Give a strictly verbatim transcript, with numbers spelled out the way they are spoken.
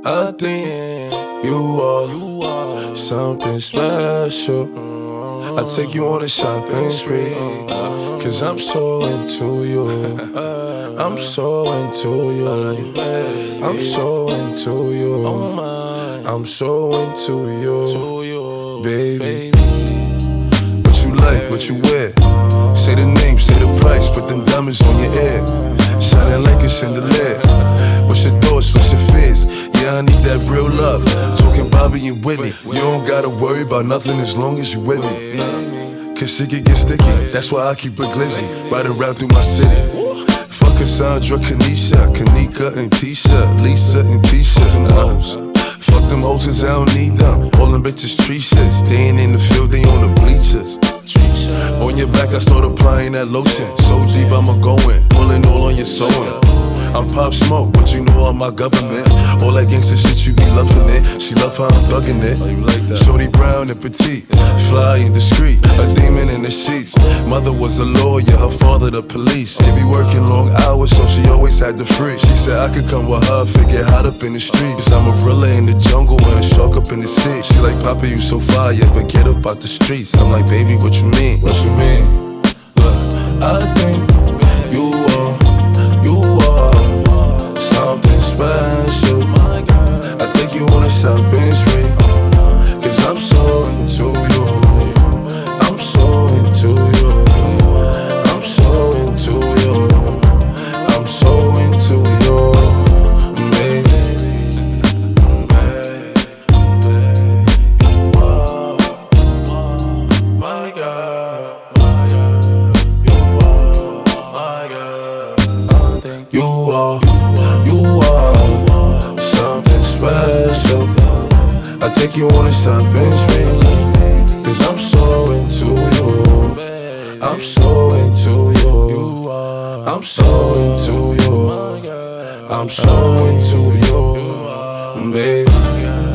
I think you are something special. I take you on a shopping spree, cause I'm so into you. I'm so into you. I'm so into you. I'm so into you, baby. What you like, what you wear? Say the name, say the price, put them diamonds on your ear. Shining like a chandelier. What's your thoughts, what's your fears? Yeah, I need that real love. Talking Bobby and Whitney. You don't gotta worry about nothing as long as you with me. Cause shit can get sticky, that's why I keep it glizzy. Riding around through my city. Fuck Cassandra, Kanisha, Kanika and Tisha, Lisa and Tisha. Them hoes. Fuck them hoes cause I don't need them. All them bitches treacherous. Staying in the field, they on the bleachers. On your back, I start applying that lotion. So deep, I'ma go in, pulling all on your sewing. I'm Pop Smoke, but you know all my government. All that gangsta shit, you be loving it. She love how I'm thugging it. Oh, you like that? Shorty brown and petite, fly and discreet, a demon in the sheets. Mother was a lawyer, her father the police. They be working long hours, so she always had the free. She said I could come with her, figure hot up in the streets. Cause I'm a gorilla in the jungle and a shark up in the sea. She like, Papa, you so fire, but get up out the streets. I'm like, baby, what you mean? What you mean? Look, I think you are, you are something special. I take you on a shopping spree, cause I'm so into you. I'm so into you. I'm so into you. I'm so into you, baby. Whoa, my God, my God, you are, my God. I think you are, you are something special. I take you on a shopping spree, cause I'm so into you. I'm so into you. I'm so into you. I'm so into you, baby.